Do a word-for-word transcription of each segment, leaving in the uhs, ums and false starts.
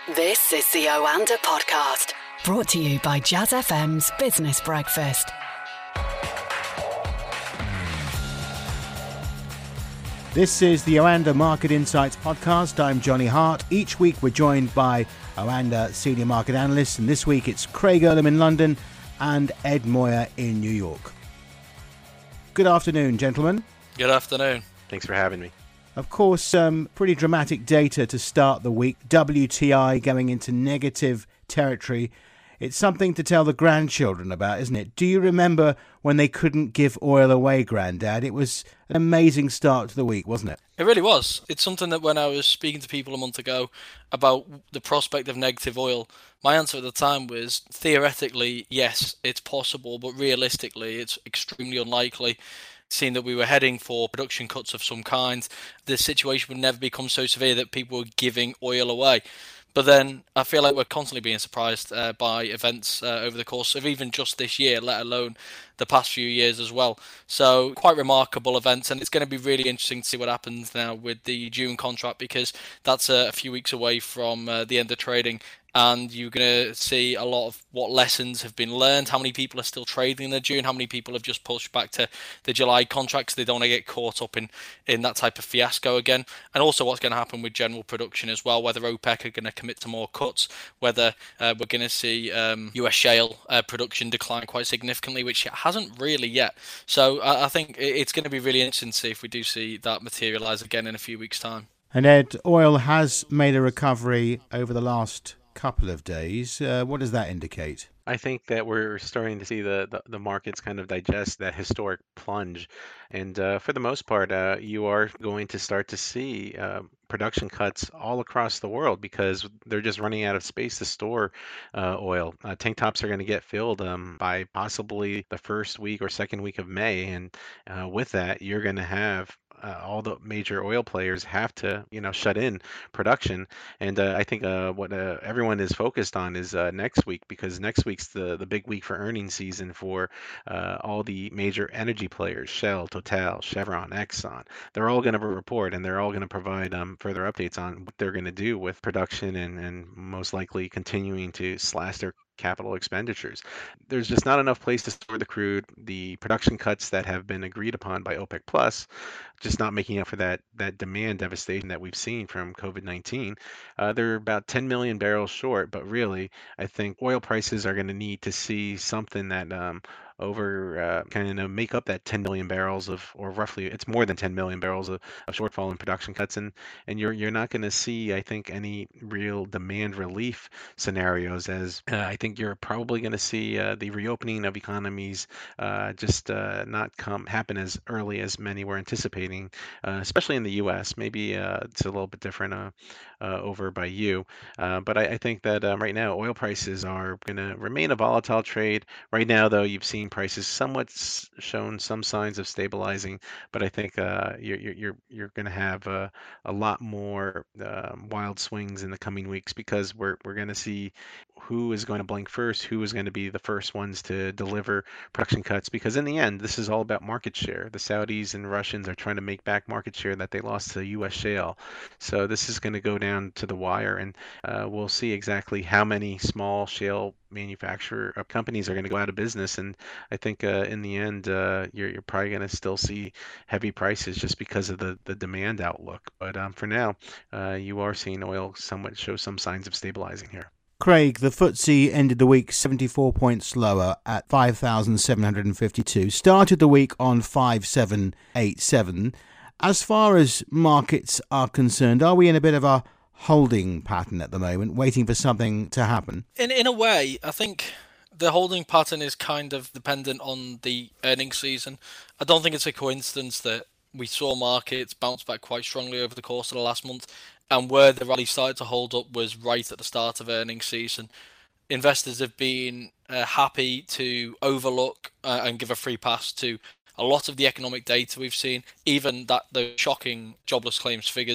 This is the Oanda Podcast, brought to you by Jazz F M's Business Breakfast. This is the Oanda Market Insights Podcast. I'm Johnny Hart. Each week we're joined by Oanda Senior Market Analysts, and this week it's Craig Erlam in London and Ed Moyer in New York. Good afternoon, gentlemen. Good afternoon. Thanks for having me. Of course, um, pretty dramatic data to start the week. W T I going into negative territory. It's something to tell the grandchildren about, isn't it? Do you remember when they couldn't give oil away, Grandad? It was an amazing start to the week, wasn't it? It really was. It's something that when I was speaking to people a month ago about the prospect of negative oil, my answer at the time was, theoretically, yes, it's possible, but realistically, it's extremely unlikely. Seeing that we were heading for production cuts of some kind, the situation would never become so severe that people were giving oil away. But then I feel like we're constantly being surprised uh, by events uh, over the course of even just this year, let alone the past few years as well. So quite remarkable events, and it's going to be really interesting to see what happens now with the June contract, because that's uh, a few weeks away from uh, the end of trading. And you're going to see a lot of what lessons have been learned, how many people are still trading in the June, how many people have just pushed back to the July contracts. They don't want to get caught up in, in that type of fiasco again. And also what's going to happen with general production as well, whether OPEC are going to commit to more cuts, whether uh, we're going to see um, U S shale uh, production decline quite significantly, which it hasn't really yet. So I, I think it's going to be really interesting to see if we do see that materialise again in a few weeks' time. And Ed, oil has made a recovery over the last couple of days. Uh, what does that indicate? I think that we're starting to see the, the, the markets kind of digest that historic plunge. And uh, for the most part, uh, you are going to start to see uh, production cuts all across the world because they're just running out of space to store uh, oil. Uh, tank tops are going to get filled um, by possibly the first week or second week of May. And uh, with that, you're going to have Uh, all the major oil players have to, you know, shut in production. And uh, I think uh, what uh, everyone is focused on is uh, next week, because next week's the, the big week for earnings season for uh, all the major energy players, Shell, Total, Chevron, Exxon. They're all going to report, and they're all going to provide um, further updates on what they're going to do with production and, and most likely continuing to slash their capital expenditures. There's just not enough place to store the crude. The production cuts that have been agreed upon by OPEC Plus, just not making up for that that demand devastation that we've seen from COVID nineteen. Uh, they're about ten million barrels short, but really, I think oil prices are going to need to see something that um, over uh, kind of make up that ten million barrels of, or roughly, it's more than ten million barrels of, of shortfall in production cuts, and and you're you're not going to see, I think, any real demand relief scenarios, as uh, I think you're probably going to see uh, the reopening of economies uh, just uh, not come happen as early as many were anticipating, uh, especially in the U S. Maybe uh, it's a little bit different uh, uh, over by you, uh, but I, I think that um, right now oil prices are going to remain a volatile trade. Right now, though, you've seen prices somewhat s- shown some signs of stabilizing, but I think uh, you're you're you're going to have uh, a lot more um, wild swings in the coming weeks, because we're we're going to see who is going to blink first, who is going to be the first ones to deliver production cuts, because in the end, this is all about market share. The Saudis and Russians are trying to make back market share that they lost to U S shale. So this is going to go down to the wire, and uh, we'll see exactly how many small shale manufacturer uh, companies are going to go out of business. And I think uh, in the end, uh, you're, you're probably going to still see heavy prices just because of the, the demand outlook. But um, for now, uh, you are seeing oil somewhat show some signs of stabilizing here. Craig, the F T S E ended the week seventy-four points lower at five thousand seven hundred fifty-two. Started the week on five seven eight seven. As far as markets are concerned, are we in a bit of a holding pattern at the moment, waiting for something to happen? In in a way, I think the holding pattern is kind of dependent on the earnings season. I don't think it's a coincidence that we saw markets bounce back quite strongly over the course of the last month, and where the rally started to hold up was right at the start of earnings season. Investors have been uh, happy to overlook uh, and give a free pass to a lot of the economic data we've seen, even that the shocking jobless claims figures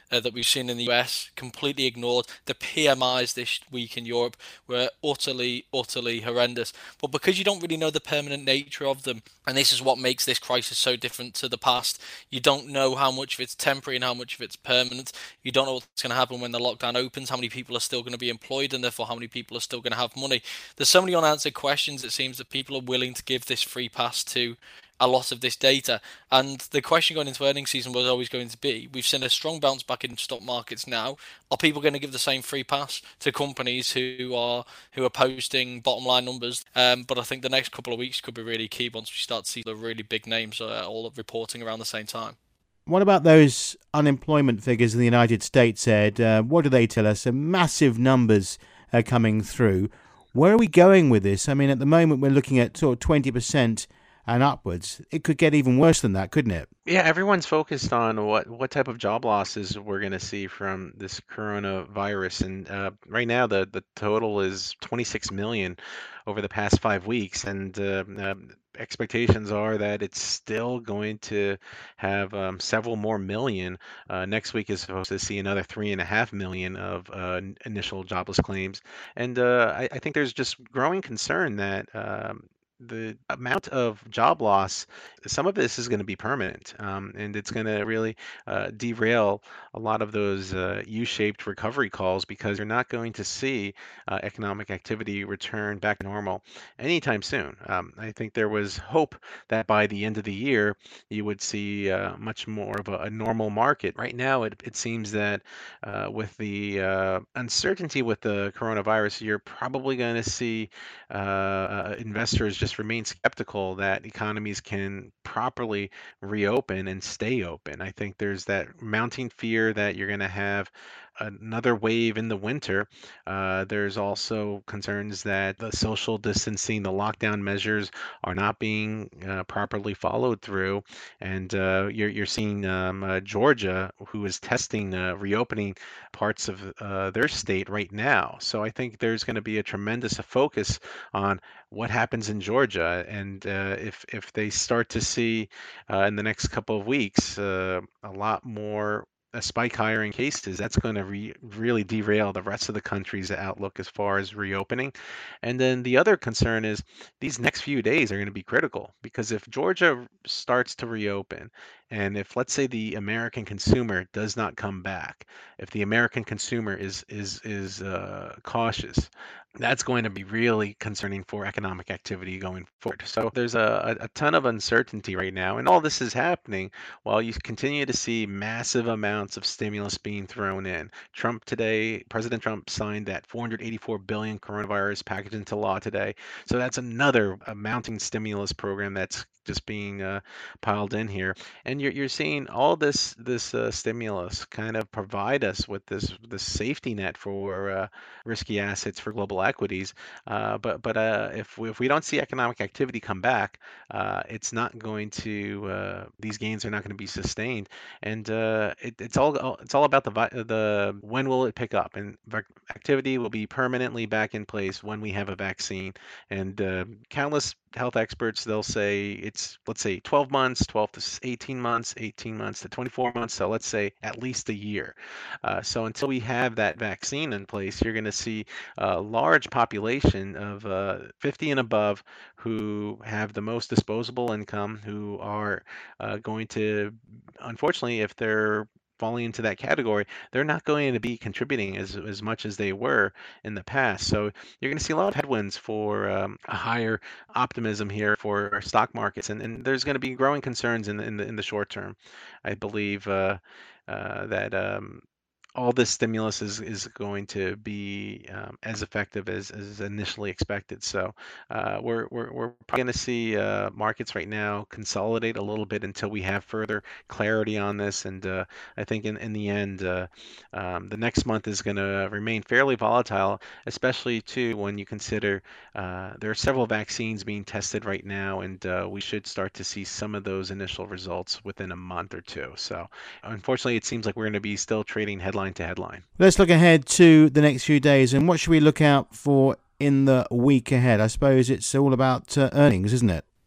uh, that we've seen in the U S, completely ignored. The P M Is this week in Europe were utterly, utterly horrendous. But because you don't really know the permanent nature of them, and this is what makes this crisis so different to the past, you don't know how much of it's temporary and how much of it's permanent. You don't know what's going to happen when the lockdown opens, how many people are still going to be employed, and therefore how many people are still going to have money. There's so many unanswered questions. It seems that people are willing to give this free pass to a lot of this data. And the question going into earnings season was always going to be, we've seen a strong bounce back in stock markets now. Are people going to give the same free pass to companies who are who are posting bottom line numbers? Um, but I think the next couple of weeks could be really key once we start to see the really big names uh, all reporting around the same time. What about those unemployment figures in the United States, Ed? Uh, what do they tell us? Uh, massive numbers are coming through. Where are we going with this? I mean, at the moment, we're looking at sort of twenty percent and upwards. It could get even worse than that, couldn't it? Yeah, everyone's focused on what, what type of job losses we're going to see from this coronavirus. And uh, right now, the, the total is twenty-six million over the past five weeks. And uh, uh, expectations are that it's still going to have um, several more million. Uh, next week is supposed to see another three and a half million of uh, initial jobless claims. And uh, I, I think there's just growing concern that um, the amount of job loss, some of this is going to be permanent, um, and it's going to really uh, derail a lot of those uh, U-shaped recovery calls, because you're not going to see uh, economic activity return back to normal anytime soon. Um, I think there was hope that by the end of the year, you would see uh, much more of a, a normal market. Right now, it, it seems that uh, with the uh, uncertainty with the coronavirus, you're probably going to see uh, uh, investors just remain skeptical that economies can properly reopen and stay open. I think there's that mounting fear that you're going to have another wave in the winter. Uh, there's also concerns that the social distancing, the lockdown measures are not being uh, properly followed through. And uh, you're, you're seeing um, uh, Georgia, who is testing uh, reopening parts of uh, their state right now. So I think there's going to be a tremendous focus on what happens in Georgia. And uh, if, if they start to see uh, in the next couple of weeks uh, a lot more a spike higher in cases, that's going to re- really derail the rest of the country's outlook as far as reopening. And then the other concern is these next few days are going to be critical, because if Georgia starts to reopen, and if, let's say, the American consumer does not come back, if the American consumer is is is uh, cautious, that's going to be really concerning for economic activity going forward. So there's a, a ton of uncertainty right now, and all this is happening while you continue to see massive amounts of stimulus being thrown in. Trump today, President Trump signed that four hundred eighty-four billion coronavirus package into law today. So that's another uh, mounting stimulus program that's just being uh, piled in here, and you're you're seeing all this this uh, stimulus kind of provide us with this this safety net for uh, risky assets, for global equities. Uh, but but uh, if we, if we don't see economic activity come back, uh, it's not going to uh, these gains are not going to be sustained, and uh, it, it's all it's all about the the when will it pick up, and activity will be permanently back in place when we have a vaccine. And uh, countless health experts, they'll say it's, let's say, twelve months, twelve to eighteen months, eighteen months to twenty-four months. So let's say at least a year. Uh, so until we have that vaccine in place, you're going to see a large population of uh, fifty and above who have the most disposable income, who are uh, going to, unfortunately, if they're falling into that category, they're not going to be contributing as, as much as they were in the past. So you're going to see a lot of headwinds for um, a higher optimism here for our stock markets, and, and there's going to be growing concerns in the, in the in the short term. I believe uh, uh, that um, all this stimulus is, is going to be um, as effective as, as initially expected. So uh, we're, we're, we're probably going to see uh, markets right now consolidate a little bit until we have further clarity on this. And uh, I think in, in the end, uh, um, the next month is going to remain fairly volatile, especially too when you consider uh, there are several vaccines being tested right now, and uh, we should start to see some of those initial results within a month or two. So unfortunately, it seems like we're going to be still trading headline to headline. Let's look ahead to the next few days, and what should we look out for in the week ahead? I suppose it's all about uh, earnings, isn't it?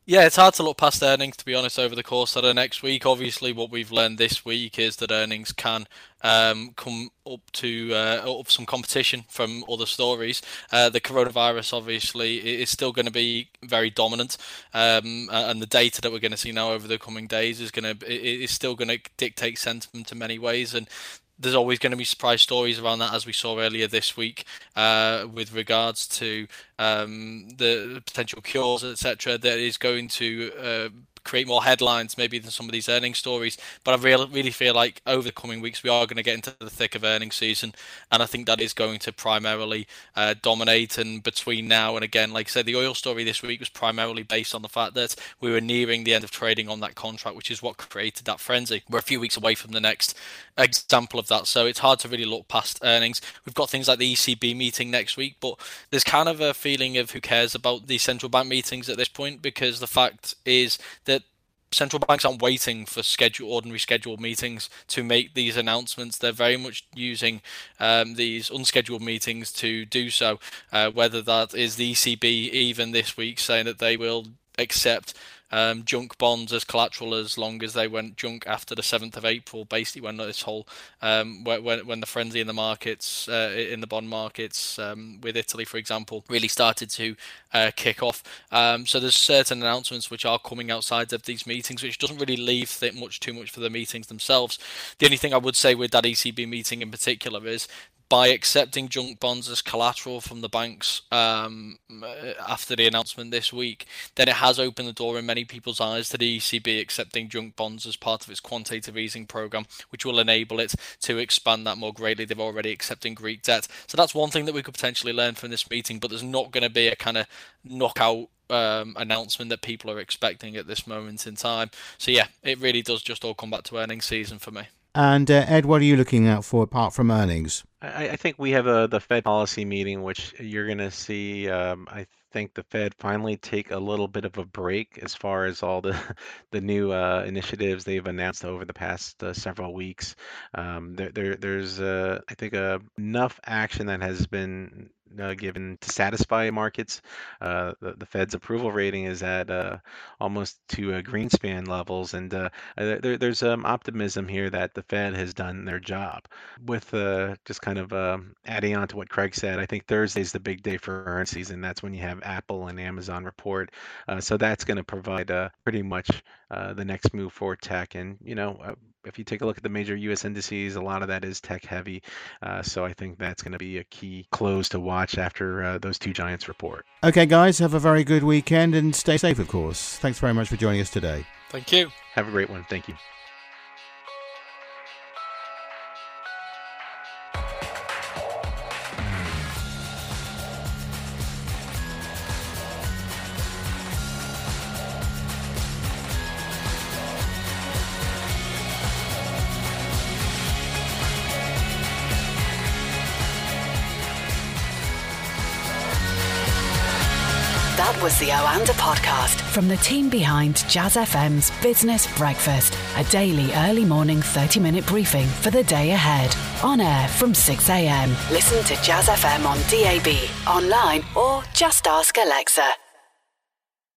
Yeah, it's hard to look past earnings, to be honest, over the course of the next week. Obviously, what we've learned this week is that earnings can um, come up to uh, up some competition from other stories. Uh, the coronavirus, obviously, is still going to be very dominant, um, and the data that we're going to see now over the coming days is going to is still going to dictate sentiment in many ways. And there's always going to be surprise stories around that, as we saw earlier this week, uh, with regards to um, the potential cures, et cetera. That is going to uh, create more headlines maybe than some of these earnings stories. But I really, really feel like over the coming weeks we are going to get into the thick of earnings season, and I think that is going to primarily uh, dominate. And between now and again, like I said, the oil story this week was primarily based on the fact that we were nearing the end of trading on that contract, which is what created that frenzy. We're a few weeks away from the next example of that, so it's hard to really look past earnings. We've got things like the E C B meeting next week, but there's kind of a feeling of who cares about the central bank meetings at this point, because the fact is that central banks aren't waiting for schedule, ordinary scheduled meetings to make these announcements. They're very much using um, these unscheduled meetings to do so, uh, whether that is the E C B even this week saying that they will accept Um, junk bonds as collateral as long as they went junk after the seventh of April, basically when this whole um, when when the frenzy in the markets, uh, in the bond markets, um, with Italy, for example, really started to uh, kick off. Um, so there's certain announcements which are coming outside of these meetings, which doesn't really leave much too much for the meetings themselves. The only thing I would say with that E C B meeting in particular is, by accepting junk bonds as collateral from the banks um, after the announcement this week, then it has opened the door in many people's eyes to the E C B accepting junk bonds as part of its quantitative easing program, which will enable it to expand that more greatly. They're already accepting Greek debt. So that's one thing that we could potentially learn from this meeting, but there's not going to be a kind of knockout Um, announcement that people are expecting at this moment in time. So yeah, it really does just all come back to earnings season for me. And uh, Ed, what are you looking out for apart from earnings? I, I think we have a, the Fed policy meeting, which you're going to see. Um, I think the Fed finally take a little bit of a break as far as all the the new uh, initiatives they've announced over the past uh, several weeks. Um, there, there, there's, uh, I think, uh, enough action that has been uh, given to satisfy markets. Uh, the, the Fed's approval rating is at uh, almost to uh, Greenspan levels, and uh, there, there's um, optimism here that the Fed has done their job. With uh, just kind of uh, adding on to what Craig said, I think Thursday's the big day for earnings season. That's when you have Apple and Amazon report, uh, so that's going to provide uh, pretty much uh, the next move for tech. And you know, uh, if you take a look at the major U S indices, a lot of that is tech heavy. Uh, so I think that's going to be a key close to watch after uh, those two giants report. Okay, guys, have a very good weekend and stay safe, of course. Thanks very much for joining us today. Thank you. Have a great one. Thank you. That was the Oanda podcast from the team behind Jazz F M's Business Breakfast, a daily early morning thirty minute briefing for the day ahead. On air from six a.m. Listen to Jazz F M on D A B, online, or just ask Alexa.